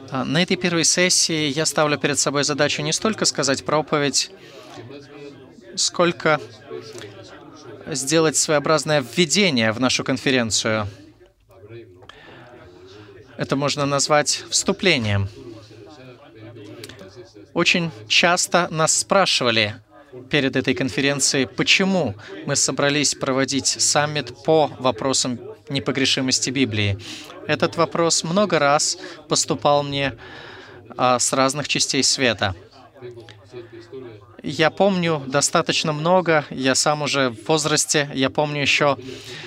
На этой первой сессии я ставлю перед собой задачу не столько сказать проповедь, сколько сделать своеобразное введение в нашу конференцию. Это можно назвать вступлением. Очень часто нас спрашивали перед этой конференцией, почему мы собрались проводить саммит по вопросам непогрешимости Библии. Этот вопрос много раз поступал мне с разных частей света. Я помню достаточно много, я сам уже в возрасте, я помню еще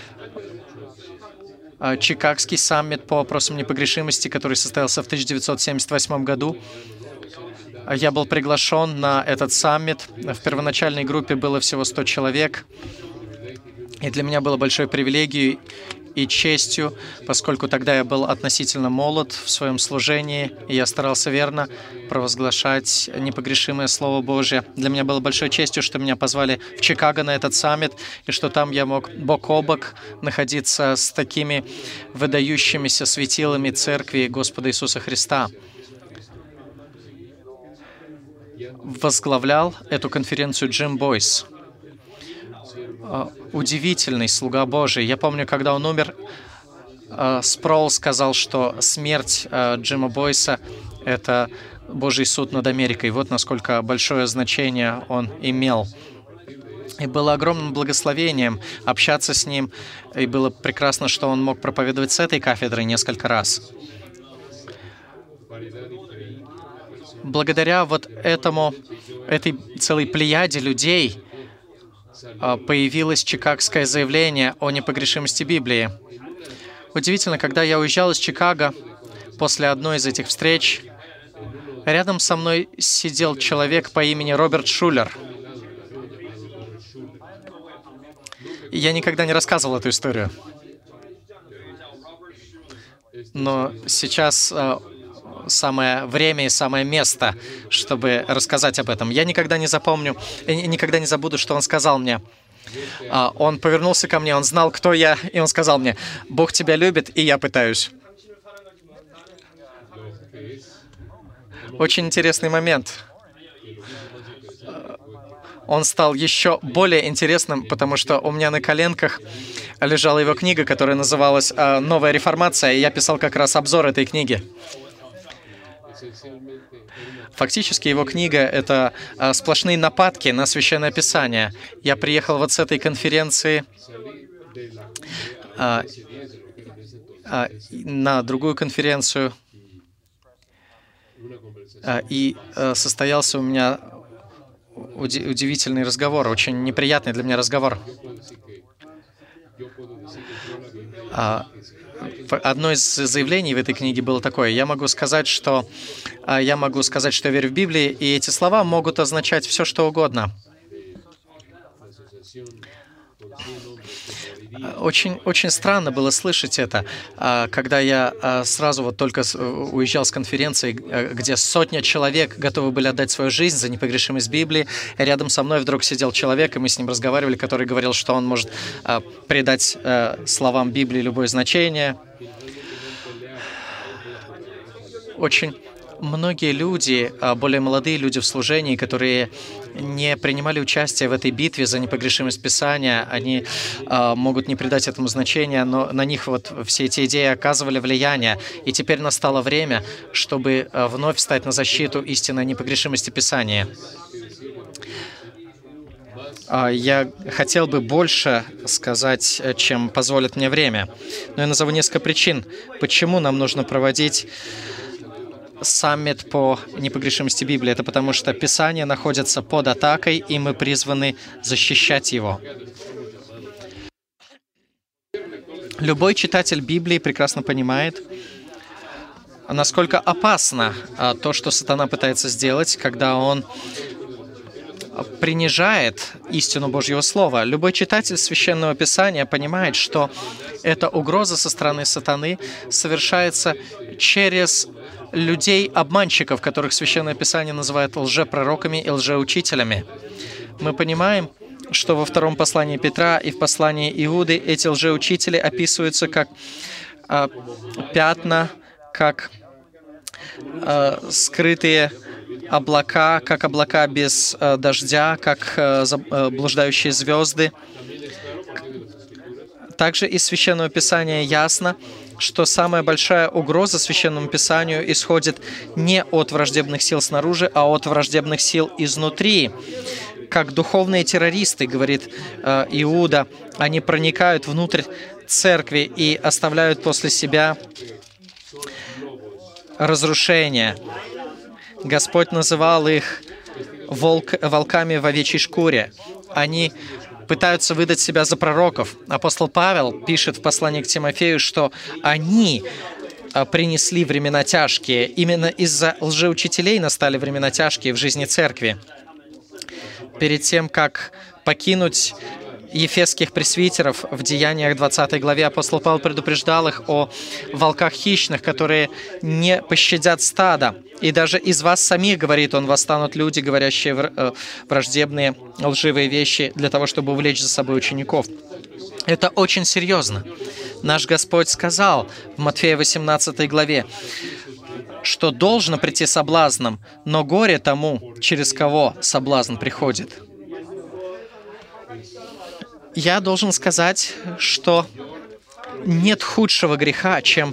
Чикагский саммит по вопросам непогрешимости, который состоялся в 1978 году. Я был приглашен на этот саммит. В первоначальной группе было всего 100 человек. И для меня было большой привилегией и честью, поскольку тогда я был относительно молод в своем служении, и я старался верно провозглашать непогрешимое Слово Божье. Для меня было большой честью, что меня позвали в Чикаго на этот саммит, и что там я мог бок о бок находиться с такими выдающимися светилами Церкви Господа Иисуса Христа. Возглавлял эту конференцию Джим Бойс. Удивительный слуга Божий. Я помню, когда он умер, Спроул сказал, что смерть Джима Бойса — это Божий суд над Америкой. Вот насколько большое значение он имел. И было огромным благословением общаться с ним. И было прекрасно, что он мог проповедовать с этой кафедры несколько раз. Благодаря вот этой целой плеяде людей появилось Чикагское заявление о непогрешимости Библии. Удивительно, когда я уезжал из Чикаго после одной из этих встреч, рядом со мной сидел человек по имени Роберт Шулер. Я никогда не рассказывал эту историю. Но сейчас самое время и самое место, чтобы рассказать об этом. Я никогда не забуду, что он сказал мне. Он повернулся ко мне, он знал, кто я, и он сказал мне: «Бог тебя любит, и я пытаюсь». Очень интересный момент. Он стал еще более интересным, потому что у меня на коленках лежала его книга, которая называлась «Новая реформация», и я писал как раз обзор этой книги. Фактически его книга — это сплошные нападки на Священное Писание. Я приехал вот с этой конференции на другую конференцию, и состоялся у меня удивительный разговор, очень неприятный для меня разговор. Одно из заявлений в этой книге было такое: я могу сказать, что я верю в Библию, и эти слова могут означать все, что угодно. Очень странно было слышать это, когда я сразу вот только уезжал с конференции, где сотня человек готовы были отдать свою жизнь за непогрешимость Библии. И рядом со мной вдруг сидел человек, и мы с ним разговаривали, который говорил, что он может придать словам Библии любое значение. Очень многие люди, более молодые люди в служении, которые не принимали участие в этой битве за непогрешимость Писания, они могут не придать этому значения, но на них вот все эти идеи оказывали влияние. И теперь настало время, чтобы вновь встать на защиту истинной непогрешимости Писания. Я хотел бы больше сказать, чем позволит мне время. Но я назову несколько причин, почему нам нужно проводить саммит по непогрешимости Библии. Это потому, что Писание находится под атакой, и мы призваны защищать его. Любой читатель Библии прекрасно понимает, насколько опасно то, что сатана пытается сделать, когда он принижает истину Божьего Слова. Любой читатель Священного Писания понимает, что эта угроза со стороны сатаны совершается через людей-обманщиков, которых Священное Писание называет лжепророками и лжеучителями. Мы понимаем, что во втором послании Петра и в послании Иуды эти лжеучители описываются как пятна, как скрытые облака, как облака без дождя, как блуждающие звезды. Также из Священного Писания ясно, что самая большая угроза Священному Писанию исходит не от враждебных сил снаружи, а от враждебных сил изнутри. Как духовные террористы, говорит Иуда, они проникают внутрь церкви и оставляют после себя разрушение. Господь называл их волками в овечьей шкуре. Они пытаются выдать себя за пророков. Апостол Павел пишет в послании к Тимофею, что они принесли времена тяжкие. Именно из-за лжеучителей настали времена тяжкие в жизни церкви. Перед тем, как покинуть ефесских пресвитеров в Деяниях 20 главе, апостол Павел предупреждал их о волках хищных, которые не пощадят стада. И даже из вас самих, говорит он, восстанут люди, говорящие враждебные, лживые вещи для того, чтобы увлечь за собой учеников. Это очень серьезно. Наш Господь сказал в Матфея 18 главе, что должно прийти соблазном, но горе тому, через кого соблазн приходит. Я должен сказать, что нет худшего греха, чем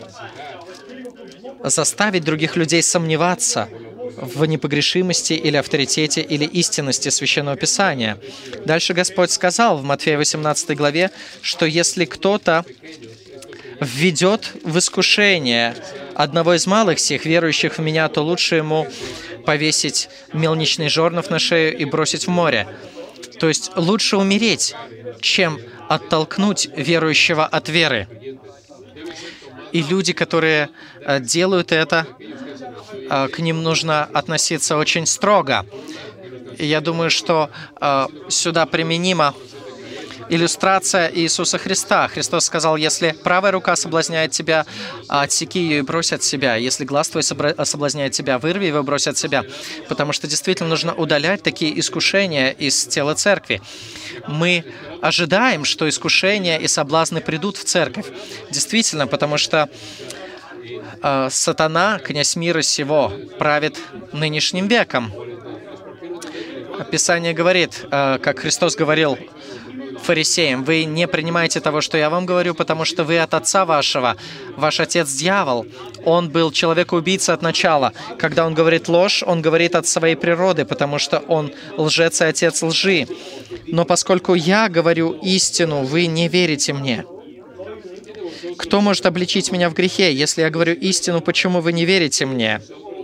заставить других людей сомневаться в непогрешимости или авторитете или истинности Священного Писания. Дальше Господь сказал в Матфея 18 главе, что если кто-то введет в искушение одного из малых сих, верующих в Меня, то лучше ему повесить мельничный жернов на шею и бросить в море. То есть лучше умереть, чем оттолкнуть верующего от веры. И люди, которые делают это, к ним нужно относиться очень строго. И я думаю, что сюда применима иллюстрация Иисуса Христа. Христос сказал, если правая рука соблазняет тебя, отсеки ее и брось от себя. Если глаз твой соблазняет тебя, вырви его и брось от себя. Потому что действительно нужно удалять такие искушения из тела церкви. Мы ожидаем, что искушения и соблазны придут в церковь. Действительно, потому что сатана, князь мира сего, правит нынешним веком. Писание говорит, как Христос говорил фарисеям, вы не принимаете того, что я вам говорю, потому что вы от отца вашего. Ваш отец дьявол. Он был человек-убийца от начала. Когда он говорит ложь, он говорит от своей природы, потому что он лжец и отец лжи. Но поскольку я говорю истину, вы не верите мне. Кто может обличить меня в грехе? Если я говорю истину, почему вы не верите мне?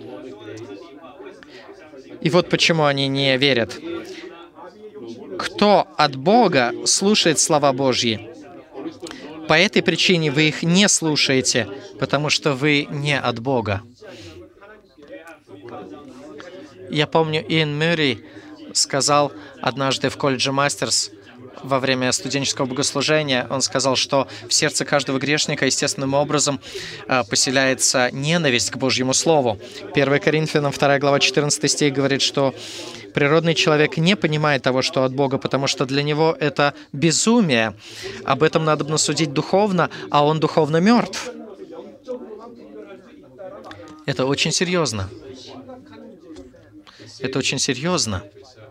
И вот почему они не верят. Кто от Бога слушает слова Божьи? По этой причине вы их не слушаете, потому что вы не от Бога. Я помню, Иэн Мюррей сказал однажды в колледже Мастерс во время студенческого богослужения, он сказал, что в сердце каждого грешника естественным образом поселяется ненависть к Божьему Слову. 1 Коринфянам 2 глава 14 стих говорит, что природный человек не понимает того, что от Бога, потому что для него это безумие. Об этом надо судить духовно, а он духовно мертв. Это очень серьезно. Это очень серьезно.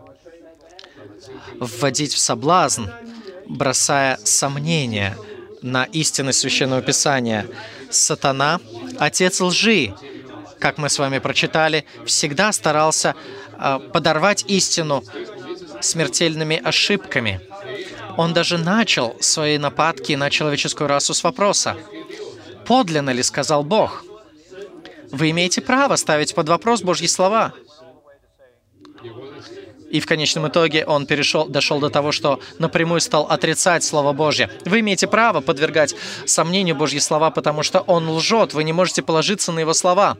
Вводить в соблазн, бросая сомнения на истинность Священного Писания. Сатана, отец лжи, как мы с вами прочитали, всегда старался подорвать истину смертельными ошибками. Он даже начал свои нападки на человеческую расу с вопроса: «Подлинно ли сказал Бог?» Вы имеете право ставить под вопрос Божьи слова. И в конечном итоге он дошел до того, что напрямую стал отрицать Слово Божье. Вы имеете право подвергать сомнению Божьи слова, потому что он лжет. Вы не можете положиться на его слова.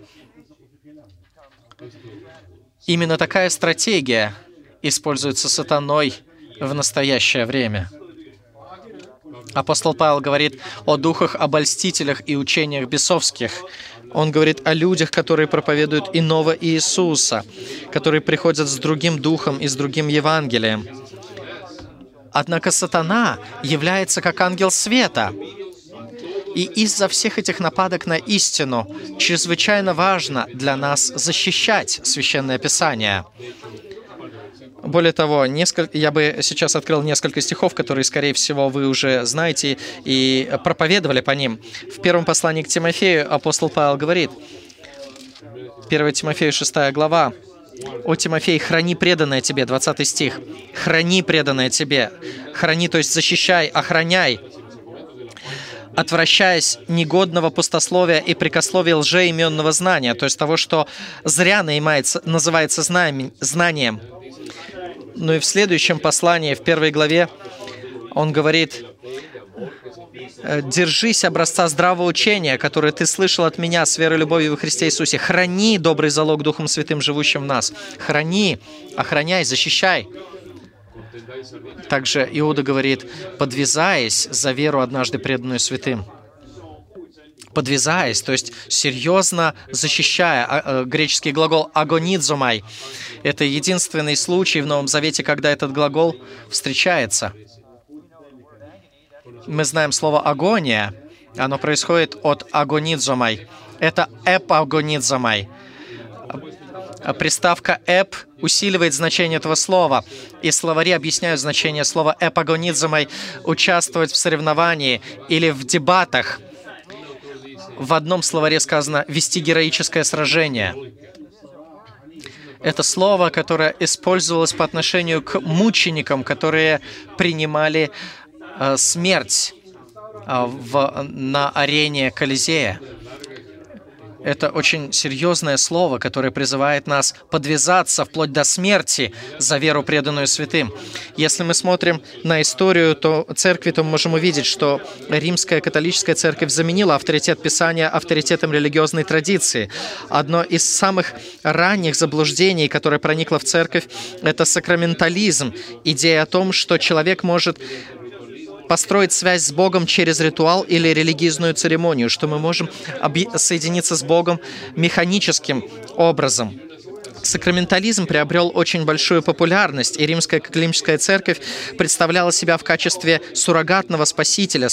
Именно такая стратегия используется сатаной в настоящее время. Апостол Павел говорит о духах-обольстителях и учениях бесовских. Он говорит о людях, которые проповедуют иного Иисуса, которые приходят с другим духом и с другим Евангелием. Однако сатана является как ангел света. И из-за всех этих нападок на истину чрезвычайно важно для нас защищать Священное Писание. Более того, я бы сейчас открыл несколько стихов, которые, скорее всего, вы уже знаете и проповедовали по ним. В первом послании к Тимофею апостол Павел говорит, 1 Тимофею 6 глава, «О, Тимофей, храни преданное тебе», 20 стих, «Храни преданное тебе». Храни, то есть защищай, охраняй, отвращаясь негодного пустословия и прикословия лжеименного знания, то есть того, что зря называется знанием. Ну и в следующем послании, в 1 главе, он говорит, «Держись образца здравого учения, которое ты слышал от меня с верой и любовью во Христе Иисусе. Храни добрый залог Духом Святым, живущим в нас». Храни, охраняй, защищай. Также Иуда говорит, подвязаясь за веру, однажды преданную святым. Подвязаясь, то есть серьезно защищая. Греческий глагол «агонизомай». Это единственный случай в Новом Завете, когда этот глагол встречается. Мы знаем слово «агония». Оно происходит от «агонизомай». Это «эпагонизомай». Приставка «эп» усиливает значение этого слова. И словари объясняют значение слова «эпагонизомай» участвовать в соревновании или в дебатах. В одном словаре сказано «вести героическое сражение». Это слово, которое использовалось по отношению к мученикам, которые принимали смерть на арене Колизея. Это очень серьезное слово, которое призывает нас подвязаться вплоть до смерти за веру, преданную святым. Если мы смотрим на историю церкви, то мы можем увидеть, что Римская католическая церковь заменила авторитет Писания авторитетом религиозной традиции. Одно из самых ранних заблуждений, которое проникло в церковь, это сакраментализм. Идея о том, что человек может построить связь с Богом через ритуал или религиозную церемонию, что мы можем соединиться с Богом механическим образом. Сакраментализм приобрел очень большую популярность, и Римская католическая церковь представляла себя в качестве суррогатного спасителя,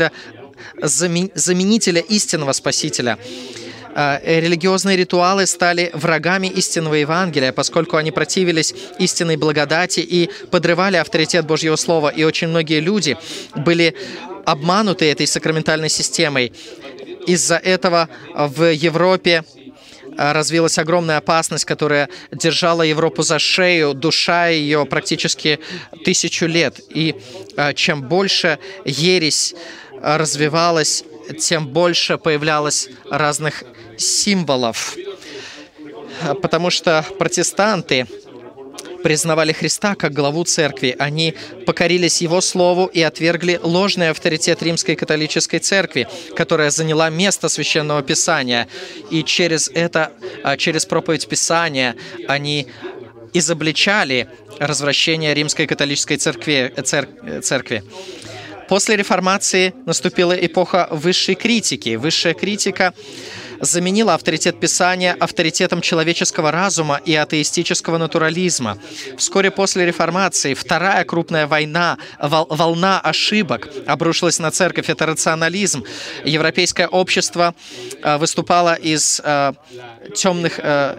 заменителя истинного спасителя. Религиозные ритуалы стали врагами истинного Евангелия, поскольку они противились истинной благодати и подрывали авторитет Божьего Слова. И очень многие люди были обмануты этой сакраментальной системой. Из-за этого в Европе развилась огромная опасность, которая держала Европу за шею, душая ее практически 1000 лет. И чем больше ересь развивалась, тем больше появлялось разных символов, потому что протестанты признавали Христа как главу церкви. Они покорились Его Слову и отвергли ложный авторитет Римской католической церкви, которая заняла место Священного Писания. И через проповедь Писания они изобличали развращение Римской католической церкви. После реформации наступила эпоха высшей критики. Высшая критика заменила авторитет Писания авторитетом человеческого разума и атеистического натурализма. Вскоре после реформации вторая крупная волна ошибок обрушилась на церковь. Это рационализм. Европейское общество выступало из темных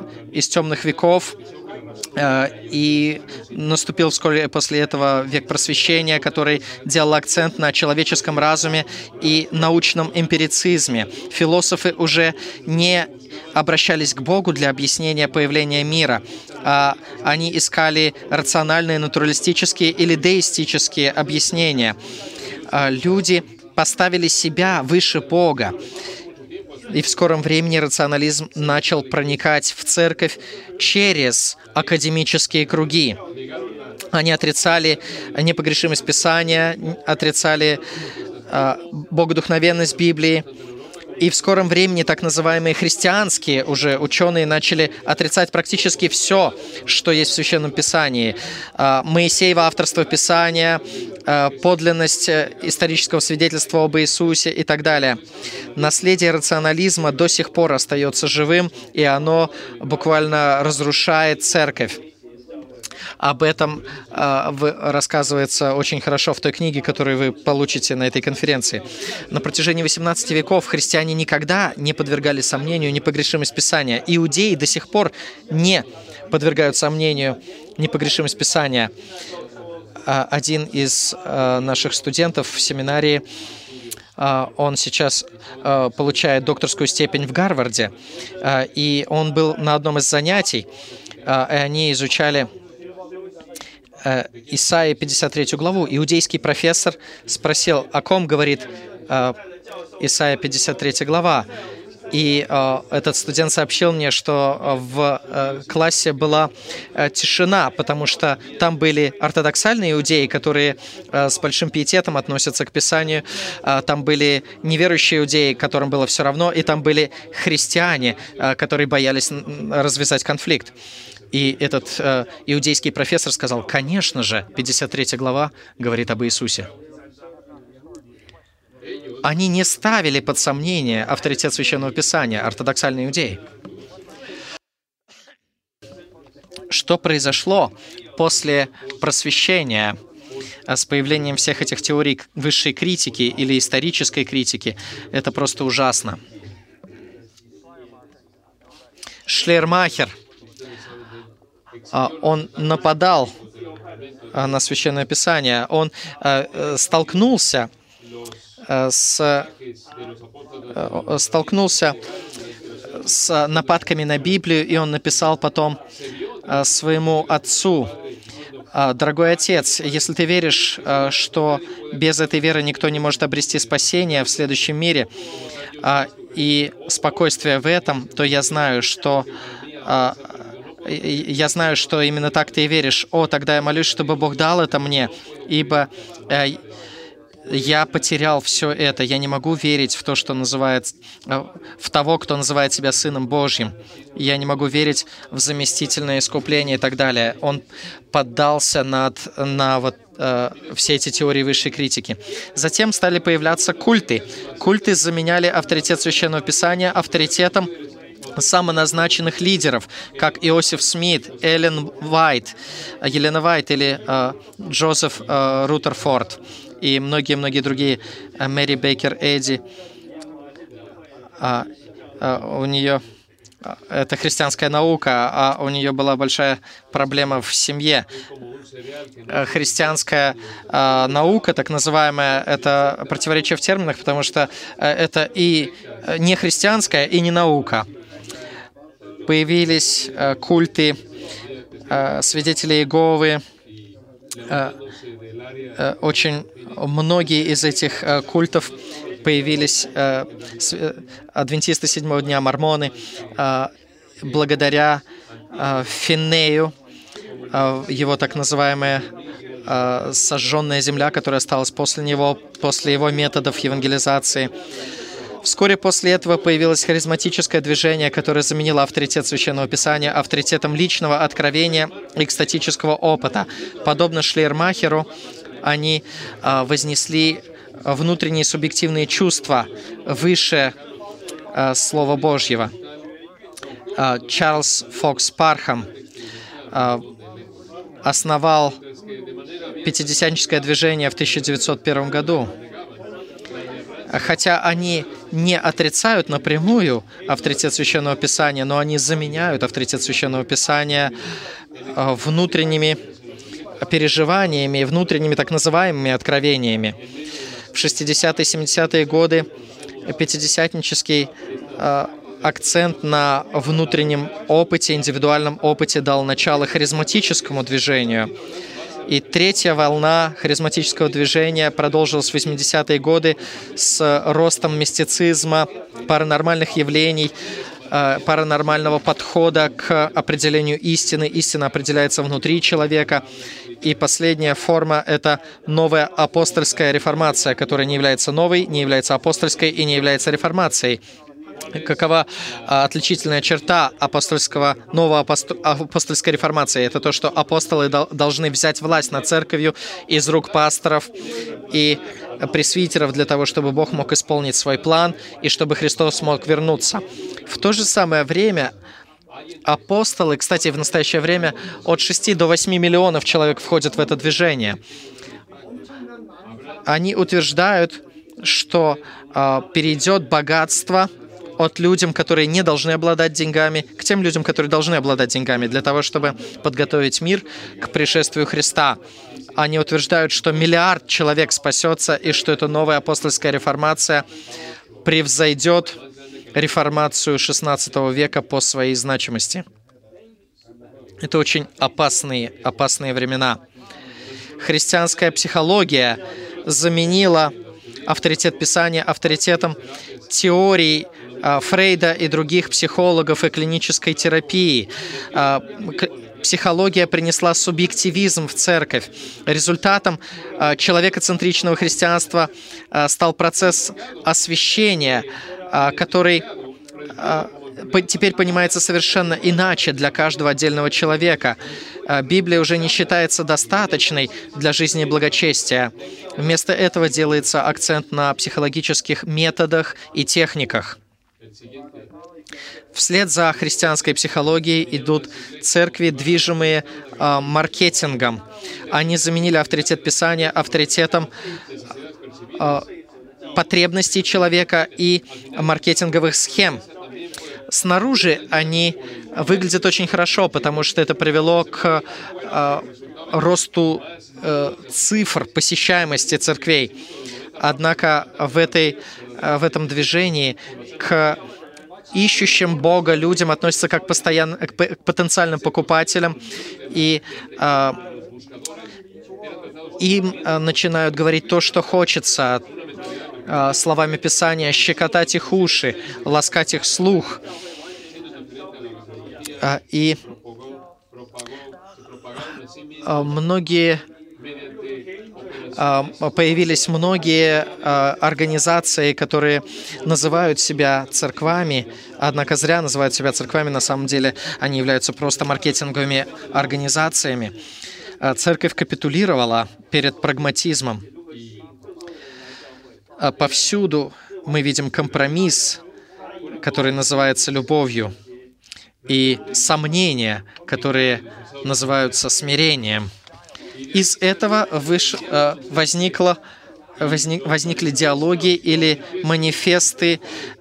веков, и наступил вскоре после этого век просвещения, который делал акцент на человеческом разуме и научном эмпирицизме. Философы уже не обращались к Богу для объяснения появления мира. Они искали рациональные, натуралистические или деистические объяснения. Люди поставили себя выше Бога. И в скором времени рационализм начал проникать в церковь через академические круги. Они отрицали непогрешимость Писания, отрицали богодухновенность Библии. И в скором времени так называемые христианские уже ученые начали отрицать практически все, что есть в Священном Писании. Моисеево авторство Писания, подлинность исторического свидетельства об Иисусе и так далее. Наследие рационализма до сих пор остается живым, и оно буквально разрушает церковь. Об этом рассказывается очень хорошо в той книге, которую вы получите на этой конференции. На протяжении 18 веков христиане никогда не подвергали сомнению непогрешимость Писания. Иудеи до сих пор не подвергают сомнению непогрешимость Писания. Один из наших студентов в семинарии, он сейчас получает докторскую степень в Гарварде, и он был на одном из занятий, и они изучали Исаии 53 главу. Иудейский профессор спросил, о ком говорит Исаия 53 глава. И этот студент сообщил мне, что в классе была тишина, потому что там были ортодоксальные иудеи, которые с большим пиететом относятся к Писанию, там были неверующие иудеи, которым было все равно, и там были христиане, которые боялись развязать конфликт. И этот иудейский профессор сказал, конечно же, 53 глава говорит об Иисусе. Они не ставили под сомнение авторитет Священного Писания, ортодоксальные иудеи. Что произошло после просвещения с появлением всех этих теорий высшей критики или исторической критики, это просто ужасно. Шлейермахер, он нападал на Священное Писание, он столкнулся с нападками на Библию, и он написал потом своему отцу: «Дорогой отец, если ты веришь, что без этой веры никто не может обрести спасение в следующем мире и спокойствие в этом, то я знаю, что именно так ты и веришь. О, тогда я молюсь, чтобы Бог дал это мне, ибо я потерял все это. Я не могу верить в то, что называет, в того, кто называет себя Сыном Божьим. Я не могу верить в заместительное искупление и так далее». Он поддался на все эти теории высшей критики. Затем стали появляться культы. Культы заменяли авторитет Священного Писания авторитетом самоназначенных лидеров, как Иосиф Смит, Елена Вайт или Джозеф Рутерфорд и многие-многие другие, Мэри Бейкер Эдди. У нее это христианская наука, а у нее была большая проблема в семье. Христианская наука, так называемая, это противоречие в терминах, потому что это и не христианская, и не наука. Появились культы свидетелей Иеговы. Очень многие из этих культов появились, адвентисты седьмого дня, мормоны, благодаря Финнею, его так называемая сожженная земля, которая осталась после него, после его методов евангелизации. Вскоре после этого появилось харизматическое движение, которое заменило авторитет Священного Писания авторитетом личного откровения и экстатического опыта. Подобно Шлейермахеру, они вознесли внутренние субъективные чувства выше Слова Божьего. Чарльз Фокс Пархам основал пятидесятническое движение в 1901 году. Хотя они не отрицают напрямую авторитет Священного Писания, но они заменяют авторитет Священного Писания внутренними переживаниями, внутренними так называемыми откровениями. В 60-е, 70-е годы пятидесятнический акцент на внутреннем опыте, индивидуальном опыте дал начало харизматическому движению. И третья волна харизматического движения продолжилась в 80-е годы с ростом мистицизма, паранормальных явлений, паранормального подхода к определению истины. Истина определяется внутри человека. И последняя форма — это новая апостольская реформация, которая не является новой, не является апостольской и не является реформацией. Какова отличительная черта новой апостольской реформации? Это то, что апостолы должны взять власть над церковью из рук пасторов и пресвитеров для того, чтобы Бог мог исполнить свой план и чтобы Христос мог вернуться. В то же самое время апостолы, кстати, в настоящее время от 6 до 8 миллионов человек входят в это движение. Они утверждают, что перейдет богатство от людям, которые не должны обладать деньгами, к тем людям, которые должны обладать деньгами, для того, чтобы подготовить мир к пришествию Христа. Они утверждают, что 1 миллиард человек спасется, и что эта новая апостольская реформация превзойдет реформацию XVI века по своей значимости. Это очень опасные времена. Христианская психология заменила авторитет Писания авторитетом теорий Фрейда и других психологов и клинической терапии. Психология принесла субъективизм в церковь. Результатом человекоцентричного христианства стал процесс освящения, который теперь понимается совершенно иначе для каждого отдельного человека. Библия уже не считается достаточной для жизни и благочестия. Вместо этого делается акцент на психологических методах и техниках. Вслед за христианской психологией идут церкви, движимые маркетингом. Они заменили авторитет Писания авторитетом потребностей человека и маркетинговых схем. Снаружи они выглядят очень хорошо, потому что это привело к росту цифр посещаемости церквей. Однако в этом движении к ищущим Бога людям относятся как к потенциальным покупателям, и им начинают говорить то, что хочется, словами Писания, щекотать их уши, ласкать их слух. И появились многие организации, которые называют себя церквами, однако зря называют себя церквами, на самом деле они являются просто маркетинговыми организациями. Церковь капитулировала перед прагматизмом. Повсюду мы видим компромисс, который называется любовью, и сомнения, которые называются смирением. Из этого возникли диалоги или манифесты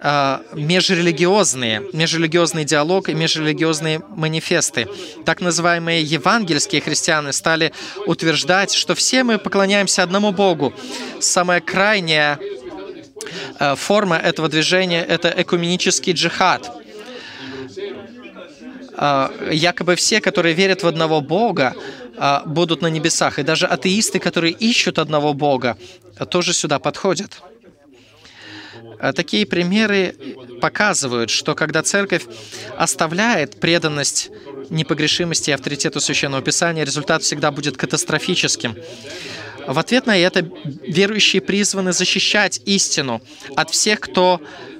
межрелигиозный диалог и межрелигиозные манифесты. Так называемые евангельские христиане стали утверждать, что все мы поклоняемся одному Богу. Самая крайняя форма этого движения — это экуменический джихад. Якобы все, которые верят в одного Бога, будут на небесах. И даже атеисты, которые ищут одного Бога, тоже сюда подходят. Такие примеры показывают, что когда церковь оставляет преданность непогрешимости и авторитету Священного Писания, результат всегда будет катастрофическим. В ответ на это верующие призваны защищать истину от всех, кто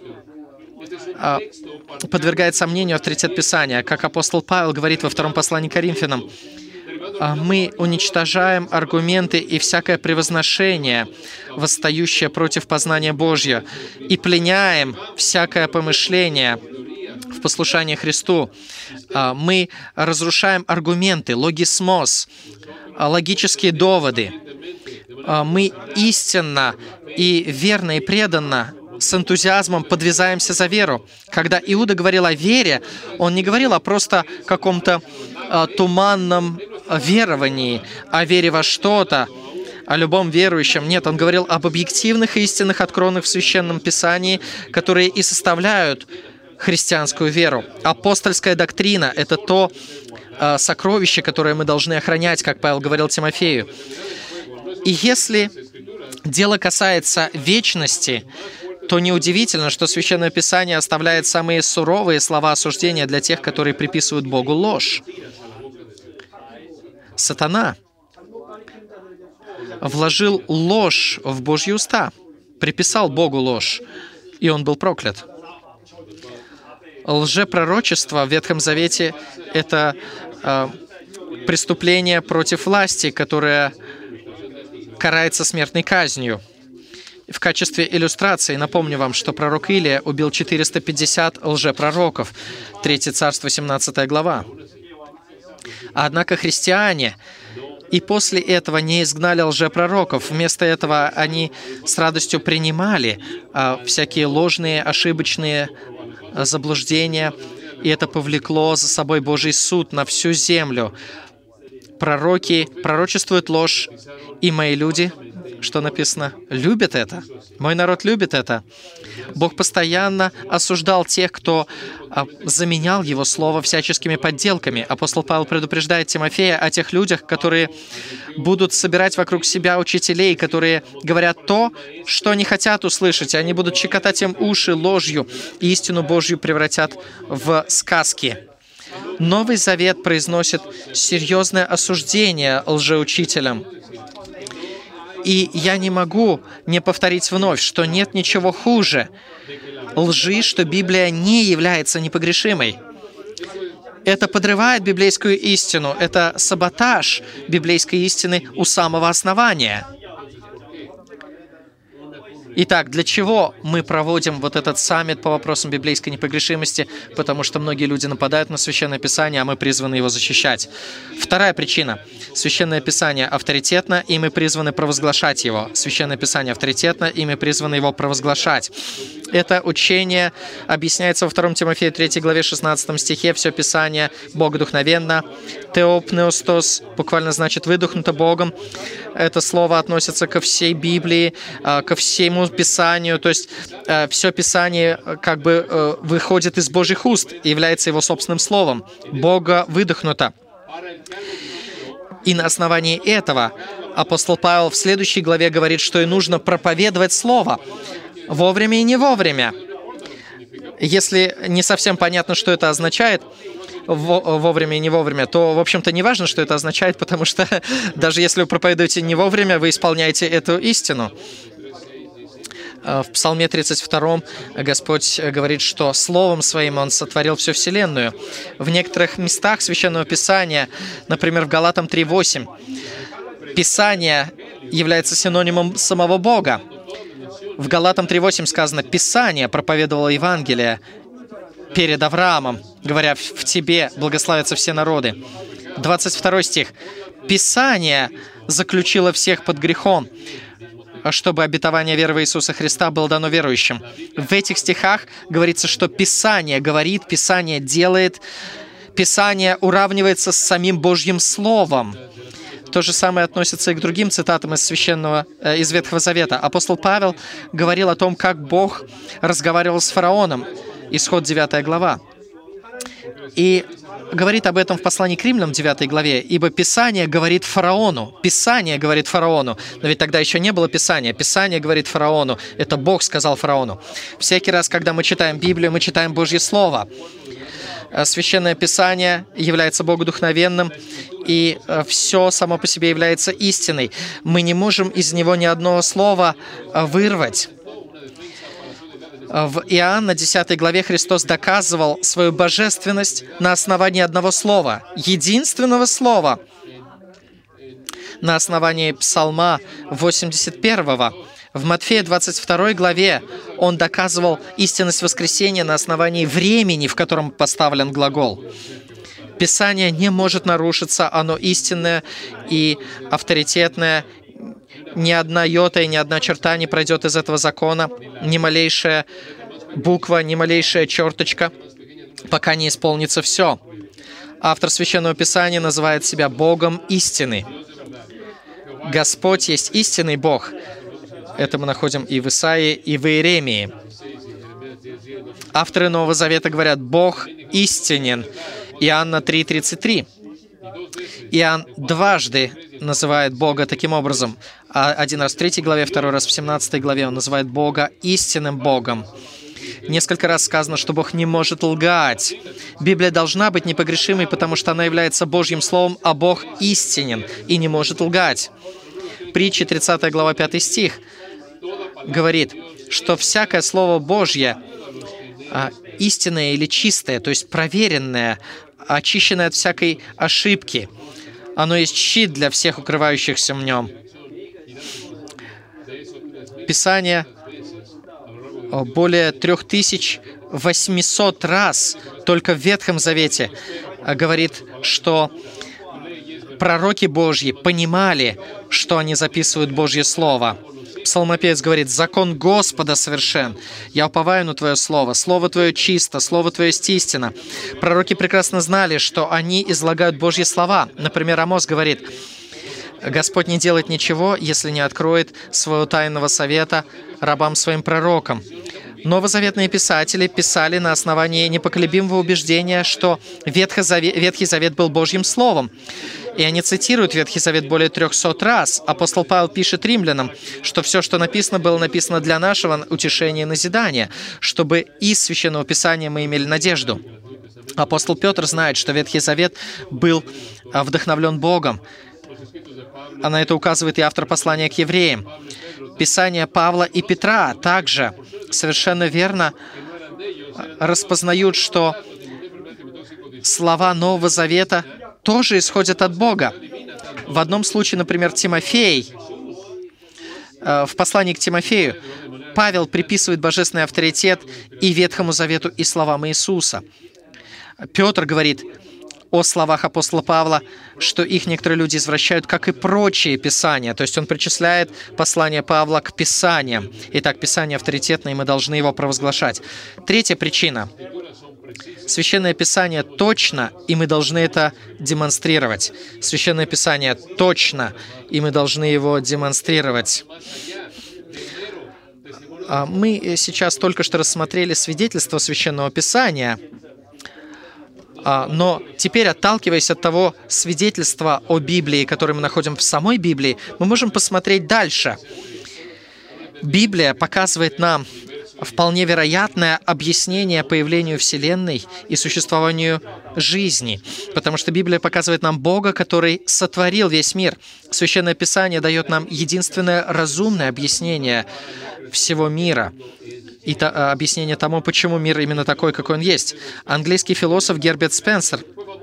подвергает сомнению авторитет Писания. Как апостол Павел говорит во втором послании к Коринфянам, мы уничтожаем аргументы и всякое превозношение, восстающее против познания Божьего, и пленяем всякое помышление в послушании Христу. Мы разрушаем аргументы, логисмос, логические доводы. Мы истинно и верно и преданно с энтузиазмом подвязаемся за веру. Когда Иуда говорил о вере, он не говорил о просто каком-то туманном веровании, о вере во что-то, о любом верующем. Нет, он говорил об объективных истинах, откровенных в Священном Писании, которые и составляют христианскую веру. Апостольская доктрина — это то сокровище, которое мы должны охранять, как Павел говорил Тимофею. И если дело касается вечности, то неудивительно, что Священное Писание оставляет самые суровые слова осуждения для тех, которые приписывают Богу ложь. Сатана вложил ложь в Божьи уста, приписал Богу ложь, и он был проклят. Лжепророчество в Ветхом Завете — это преступление против власти, которое карается смертной казнью. В качестве иллюстрации напомню вам, что пророк Илия убил 450 лжепророков. 3 Царство, 17 глава. Однако христиане и после этого не изгнали лжепророков. Вместо этого они с радостью принимали всякие ложные, ошибочные заблуждения, и это повлекло за собой Божий суд на всю землю. Пророки пророчествуют ложь, и мои люди, что написано, любят это. Мой народ любит это. Бог постоянно осуждал тех, кто заменял Его Слово всяческими подделками. Апостол Павел предупреждает Тимофея о тех людях, которые будут собирать вокруг себя учителей, которые говорят то, что они хотят услышать. Они будут щекотать им уши ложью, и истину Божью превратят в сказки. Новый Завет произносит серьезное осуждение лжеучителям. И я не могу не повторить вновь, что нет ничего хуже лжи, что Библия не является непогрешимой. Это подрывает библейскую истину, это саботаж библейской истины у самого основания. Итак, для чего мы проводим вот этот саммит по вопросам библейской непогрешимости? Потому что многие люди нападают на Священное Писание, а мы призваны его защищать. Вторая причина. Священное Писание авторитетно, и мы призваны провозглашать его. Священное Писание авторитетно, и мы призваны его провозглашать. Это учение объясняется во 2 Тимофею 3 главе 16 стихе. Все Писание богодухновенно. Теопнеустос буквально значит «выдохнуто Богом». Это слово относится ко всей Библии, ко всему Писанию. То есть все Писание как бы выходит из Божьих уст и является Его собственным словом. Бога выдохнуто. И на основании этого апостол Павел в следующей главе говорит, что и нужно проповедовать Слово вовремя и не вовремя. Если не совсем понятно, что это означает, вовремя и не вовремя, то, в общем-то, не важно, что это означает, потому что даже если вы проповедуете не вовремя, вы исполняете эту истину. В Псалме 32 Господь говорит, что Словом Своим Он сотворил всю Вселенную. В некоторых местах Священного Писания, например, в Галатам 3:8, Писание является синонимом самого Бога. В Галатам 3:8 сказано, «Писание проповедовало Евангелие перед Авраамом, говоря, в тебе благословятся все народы». 22 стих. «Писание заключило всех под грехом, чтобы обетование веры в Иисуса Христа было дано верующим». В этих стихах говорится, что Писание говорит, Писание делает, Писание уравнивается с самим Божьим Словом. То же самое относится и к другим цитатам из Ветхого Завета. Апостол Павел говорил о том, как Бог разговаривал с фараоном. Исход 9 глава. И говорит об этом в послании к Римлянам 9 главе. «Ибо Писание говорит фараону». Писание говорит фараону. Но ведь тогда еще не было Писания. Писание говорит фараону. Это Бог сказал фараону. Всякий раз, когда мы читаем Библию, мы читаем Божье Слово. Священное Писание является богодухновенным, и все само по себе является истиной. Мы не можем из него ни одного слова вырвать. В Иоанна 10 главе Христос доказывал свою божественность на основании одного слова, единственного слова, на основании Псалма 81. В Матфея 22 главе Он доказывал истинность воскресения на основании времени, в котором поставлен глагол. Писание не может нарушиться, оно истинное и авторитетное. Ни одна йота и ни одна черта не пройдет из этого закона, ни малейшая буква, ни малейшая черточка, пока не исполнится все. Автор Священного Писания называет себя Богом истины. Господь есть истинный Бог. Это мы находим и в Исаии, и в Иеремии. Авторы Нового Завета говорят, Бог истинен. Иоанна 3:33. Иоанн дважды называет Бога таким образом. Один раз в 3 главе, второй раз в 17 главе он называет Бога истинным Богом. Несколько раз сказано, что Бог не может лгать. Библия должна быть непогрешимой, потому что она является Божьим Словом, а Бог истинен и не может лгать. Притчи 30 глава 5 стих говорит, что всякое Слово Божье истинное или чистое, то есть проверенное, очищенное от всякой ошибки. Оно есть щит для всех укрывающихся в нем. Писание более 3800 раз только в Ветхом Завете говорит, что пророки Божьи понимали, что они записывают Божье Слово. Псалмопевец говорит: «Закон Господа совершен. Я уповаю на Твое Слово. Слово Твое чисто, Слово Твое есть истина». Пророки прекрасно знали, что они излагают Божьи слова. Например, Амос говорит: «Господь не делает ничего, если не откроет своего тайного совета рабам своим пророкам». Новозаветные писатели писали на основании непоколебимого убеждения, что Ветхий Завет был Божьим Словом. И они цитируют Ветхий Завет более 300 раз. Апостол Павел пишет римлянам, что все, что написано, было написано для нашего утешения и назидания, чтобы из Священного Писания мы имели надежду. Апостол Петр знает, что Ветхий Завет был вдохновлен Богом. А на это указывает и автор послания к евреям. Писания Павла и Петра также совершенно верно распознают, что слова Нового Завета тоже исходят от Бога. В одном случае, например, Тимофей, в послании к Тимофею, Павел приписывает божественный авторитет и Ветхому Завету, и словам Иисуса. Петр говорит о словах апостола Павла, что их некоторые люди извращают, как и прочие Писания. То есть он причисляет послание Павла к Писаниям. Итак, Писание авторитетно, и мы должны его провозглашать. Третья причина. Священное Писание точно, и мы должны это демонстрировать. Священное Писание точно, и мы должны его демонстрировать. Мы сейчас только что рассмотрели свидетельство Священного Писания, но теперь, отталкиваясь от того свидетельства о Библии, которое мы находим в самой Библии, мы можем посмотреть дальше. Библия показывает нам вполне вероятное объяснение появлению Вселенной и существованию жизни, потому что Библия показывает нам Бога, который сотворил весь мир. Священное Писание дает нам единственное разумное объяснение всего мира и объяснение тому, почему мир именно такой, какой он есть. Английский философ Герберт Спенсер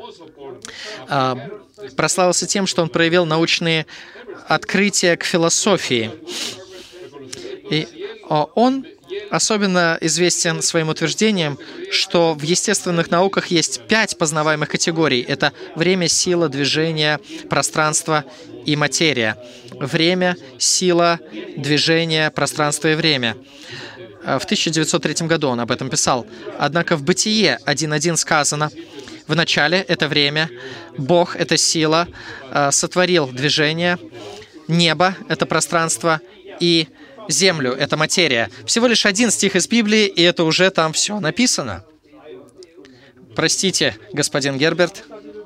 прославился тем, что он проявил научные открытия к философии. И он особенно известен своим утверждением, что в естественных науках есть 5 познаваемых категорий. Это время, сила, движение, пространство и материя. Время, сила, движение, пространство и время. В 1903 году он об этом писал. Однако в Бытие 1.1 сказано: «В начале — это время, Бог — это сила, сотворил движение, небо — это пространство и землю — это материя». Всего лишь один стих из Библии, и это уже там все написано. Простите, господин Герберт.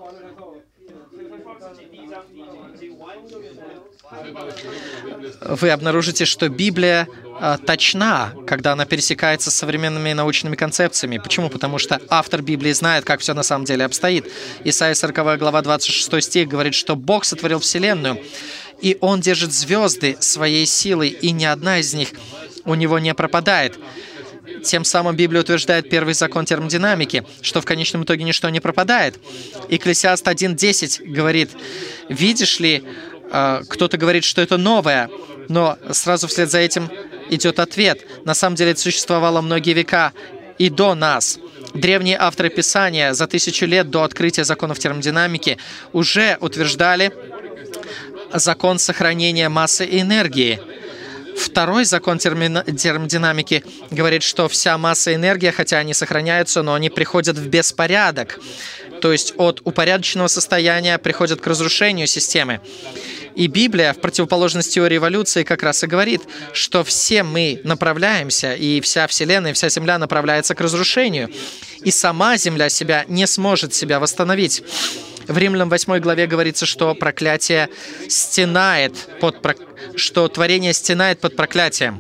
Вы обнаружите, что Библия точна, когда она пересекается с современными научными концепциями. Почему? Потому что автор Библии знает, как все на самом деле обстоит. Исайя 40 глава 26 стих говорит, что Бог сотворил Вселенную, и Он держит звезды своей силой, и ни одна из них у Него не пропадает. Тем самым Библия утверждает первый закон термодинамики, что в конечном итоге ничто не пропадает. Экклесиаст 1.10 говорит: «Видишь ли, кто-то говорит, что это новое», но сразу вслед за этим идет ответ. На самом деле это существовало многие века и до нас. Древние авторы Писания за 1000 лет до открытия законов термодинамики уже утверждали закон сохранения массы и энергии. Второй закон термодинамики говорит, что вся масса и энергия, хотя они сохраняются, но они приходят в беспорядок. То есть от упорядоченного состояния приходят к разрушению системы. И Библия, в противоположность теории эволюции, как раз и говорит, что все мы направляемся, и вся Вселенная, и вся Земля направляется к разрушению. И сама Земля не сможет себя восстановить. В Римлянам 8 главе говорится, что проклятие стенает что творение стенает под проклятием.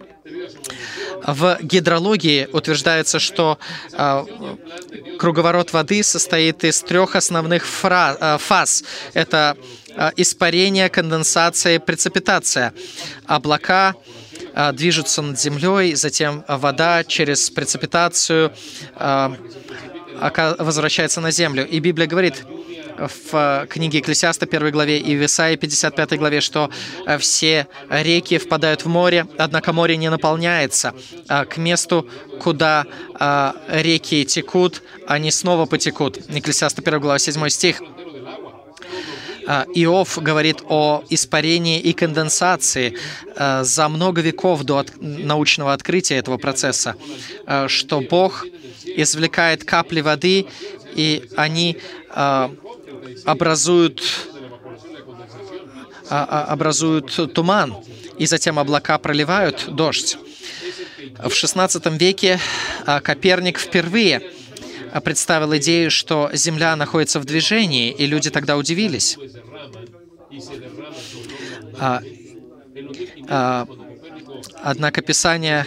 В гидрологии утверждается, что круговорот воды состоит из 3 основных фаз. Это испарение, конденсация и преципитация. Облака движутся над землей, затем вода через преципитацию возвращается на землю. И Библия говорит, в книге Экклесиаста 1 главе и в Исаии 55 главе, что все реки впадают в море, однако море не наполняется. К месту, куда реки текут, они снова потекут. Экклесиаста 1 глава 7 стих. Иов говорит о испарении и конденсации за много веков до научного открытия этого процесса, что Бог извлекает капли воды, и они образуют туман, и затем облака проливают дождь. В XVI веке Коперник впервые представил идею, что Земля находится в движении, и люди тогда удивились. Однако Писание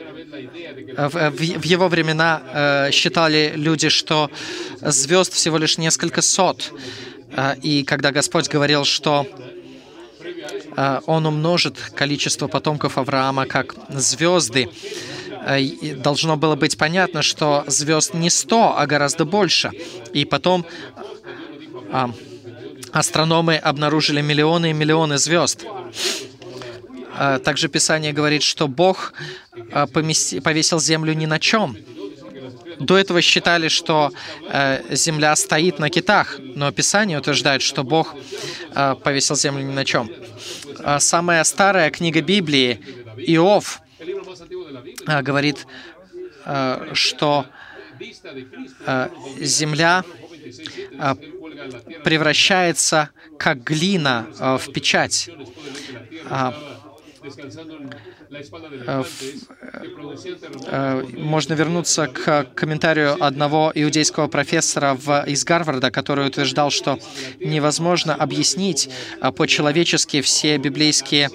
в его времена считали люди, что звезд всего лишь несколько сот. И когда Господь говорил, что Он умножит количество потомков Авраама как звезды, должно было быть понятно, что звезд не 100, а гораздо больше. И потом астрономы обнаружили миллионы и миллионы звезд. Также Писание говорит, что Бог повесил землю ни на чем. До этого считали, что земля стоит на китах, но Писание утверждает, что Бог повесил землю ни на чем. Самая старая книга Библии, Иов, говорит, что земля превращается как глина в печать. Можно вернуться к комментарию одного иудейского профессора из Гарварда, который утверждал, что невозможно объяснить по-человечески все библейские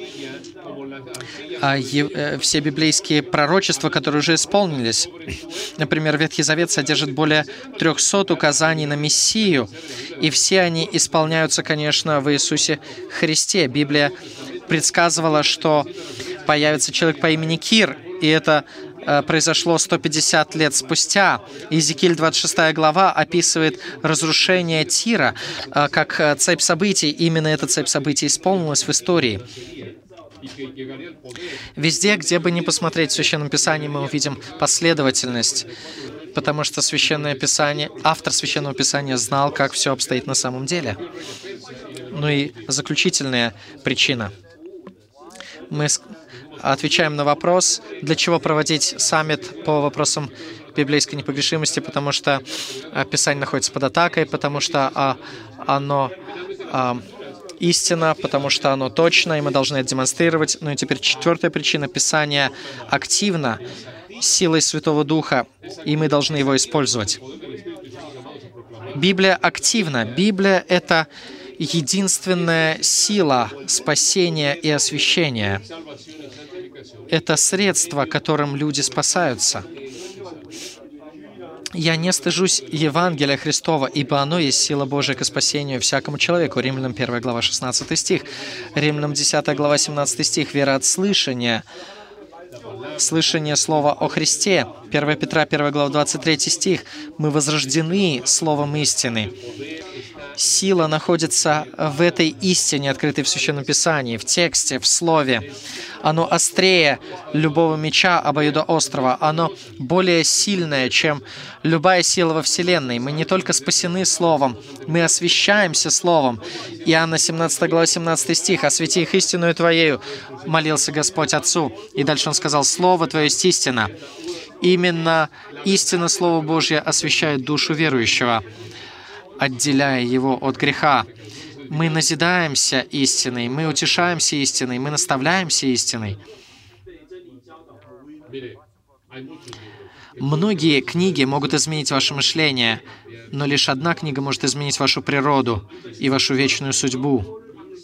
пророчества, которые уже исполнились. Например, Ветхий Завет содержит более 300 указаний на Мессию, и все они исполняются, конечно, в Иисусе Христе. Библия предсказывала, что появится человек по имени Кир, и это произошло 150 лет спустя. Иезекииль 26 глава описывает разрушение Тира как цепь событий. Именно эта цепь событий исполнилась в истории. Везде, где бы ни посмотреть в Священном Писании, мы увидим последовательность, потому что Священное Писание, автор Священного Писания знал, как все обстоит на самом деле. Ну и заключительная причина. Мы отвечаем на вопрос, для чего проводить саммит по вопросам библейской непогрешимости, потому что Писание находится под атакой, потому что оно истина, потому что оно точно, и мы должны это демонстрировать. Ну и теперь четвертая причина. Писание активно, силой Святого Духа, и мы должны его использовать. Библия активна. Библия — это единственная сила спасения и освящения. Это средство, которым люди спасаются. «Я не стыжусь Евангелия Христова, ибо оно есть сила Божия к спасению всякому человеку». Римлянам 1 глава 16 стих. Римлянам 10 глава 17 стих. «Вера от слышания». Слышание слова о Христе. 1 Петра 1 глава 23 стих. «Мы возрождены словом истины». Сила находится в этой истине, открытой в Священном Писании, в тексте, в Слове. Оно острее любого меча обоюдоострого. Оно более сильное, чем любая сила во Вселенной. Мы не только спасены Словом, мы освящаемся Словом. Иоанна 17 глава 17 стих. «Освети их истинную Твоею», молился Господь Отцу. И дальше Он сказал: «Слово Твое есть истина». Именно истина Слова Божья освящает душу верующего, отделяя его от греха. Мы назидаемся истиной, мы утешаемся истиной, мы наставляемся истиной. Многие книги могут изменить ваше мышление, но лишь одна книга может изменить вашу природу и вашу вечную судьбу.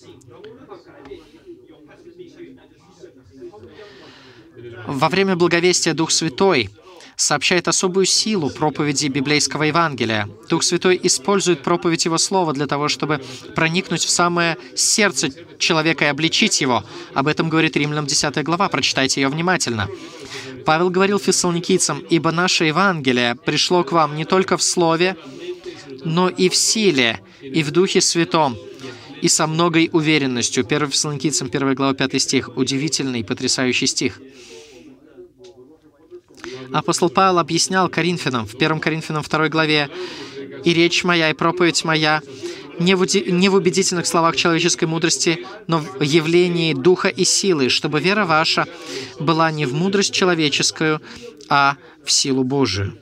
Во время благовестия Дух Святой сообщает особую силу проповеди библейского Евангелия. Дух Святой использует проповедь Его Слова для того, чтобы проникнуть в самое сердце человека и обличить его. Об этом говорит Римлянам 10 глава. Прочитайте ее внимательно. Павел говорил фессалоникийцам: «Ибо наше Евангелие пришло к вам не только в слове, но и в силе, и в Духе Святом, и со многой уверенностью». 1 Фессалоникийцам, 1 глава, 5 стих. Удивительный, потрясающий стих. Апостол Павел объяснял Коринфянам в 1 Коринфянам 2 главе: «И речь моя, и проповедь моя не в убедительных словах человеческой мудрости, но в явлении духа и силы, чтобы вера ваша была не в мудрость человеческую, а в силу Божию».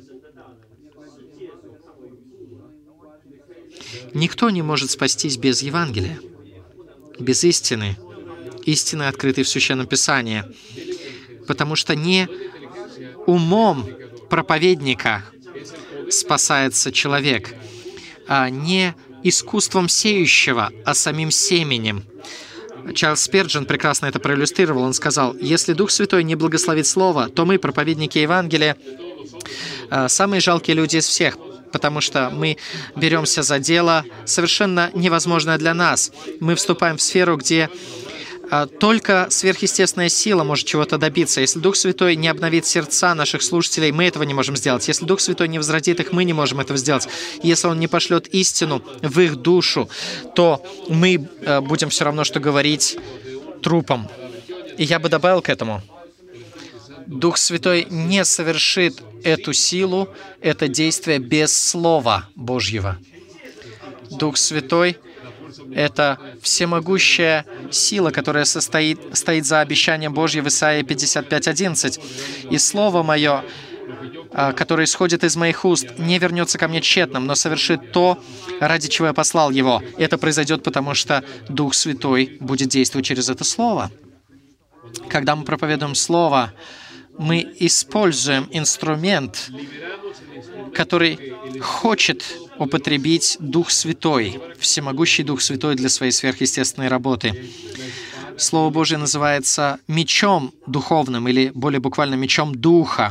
Никто не может спастись без Евангелия, без истины, истины, открытой в Священном Писании, потому что не умом проповедника спасается человек, а не искусством сеющего, а самим семенем. Чарльз Спирджин прекрасно это проиллюстрировал. Он сказал: «Если Дух Святой не благословит Слово, то мы, проповедники Евангелия, самые жалкие люди из всех, потому что мы беремся за дело совершенно невозможное для нас. Мы вступаем в сферу, где только сверхъестественная сила может чего-то добиться. Если Дух Святой не обновит сердца наших слушателей, мы этого не можем сделать. Если Дух Святой не возродит их, мы не можем этого сделать. Если Он не пошлет истину в их душу, то мы будем все равно, что говорить трупом». И я бы добавил к этому: Дух Святой не совершит эту силу, это действие без Слова Божьего. Дух Святой — это всемогущая сила, которая стоит за обещанием Божьим в Исаии 55:11. «И Слово Мое, которое исходит из моих уст, не вернется ко мне тщетным, но совершит то, ради чего я послал его». Это произойдет, потому что Дух Святой будет действовать через это Слово. Когда мы проповедуем Слово, мы используем инструмент, который хочет употребить Дух Святой, всемогущий Дух Святой для своей сверхъестественной работы. Слово Божие называется мечом духовным, или более буквально мечом Духа.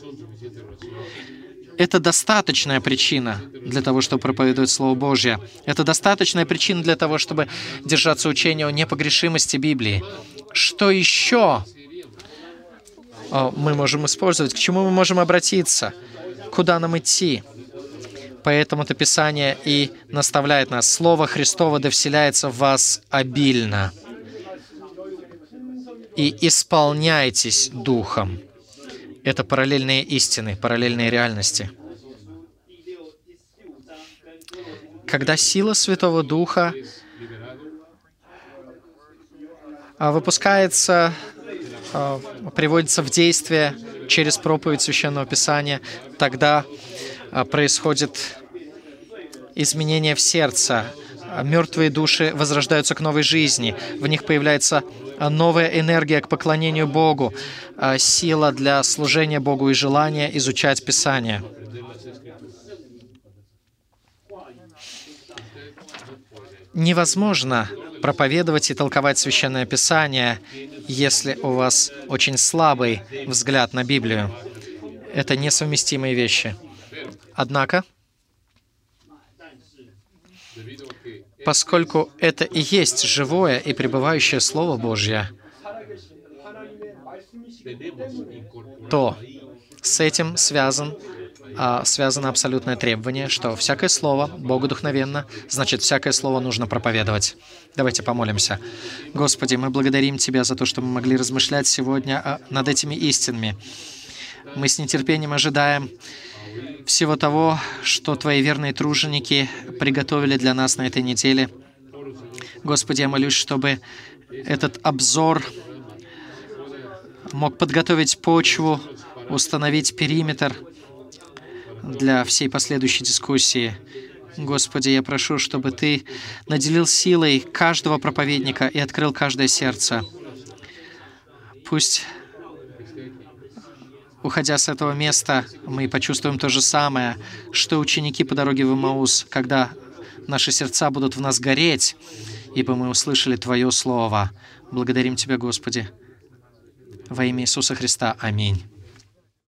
Это достаточная причина для того, чтобы проповедовать Слово Божье. Это достаточная причина для того, чтобы держаться учения о непогрешимости Библии. Что еще мы можем использовать? К чему мы можем обратиться? Куда нам идти? Поэтому-то Писание и наставляет нас: «Слово Христово да вселяется в вас обильно, и исполняйтесь Духом». Это параллельные истины, параллельные реальности. Когда сила Святого Духа выпускается, приводится в действие через проповедь Священного Писания, тогда происходит изменение в сердце. Мертвые души возрождаются к новой жизни. В них появляется новая энергия к поклонению Богу, сила для служения Богу и желание изучать Писание. Невозможно проповедовать и толковать Священное Писание, если у вас очень слабый взгляд на Библию. Это несовместимые вещи. Однако, поскольку это и есть живое и пребывающее Слово Божье, то с этим связано абсолютное требование, что всякое слово богодухновенно, значит, всякое слово нужно проповедовать. Давайте помолимся. Господи, мы благодарим Тебя за то, что мы могли размышлять сегодня над этими истинами. Мы с нетерпением ожидаем всего того, что Твои верные труженики приготовили для нас на этой неделе. Господи, я молюсь, чтобы этот обзор мог подготовить почву, установить периметр для всей последующей дискуссии. Господи, я прошу, чтобы Ты наделил силой каждого проповедника и открыл каждое сердце. Пусть, уходя с этого места, мы почувствуем то же самое, что ученики по дороге в Эмаус, когда наши сердца будут в нас гореть, ибо мы услышали Твое Слово. Благодарим Тебя, Господи. Во имя Иисуса Христа. Аминь.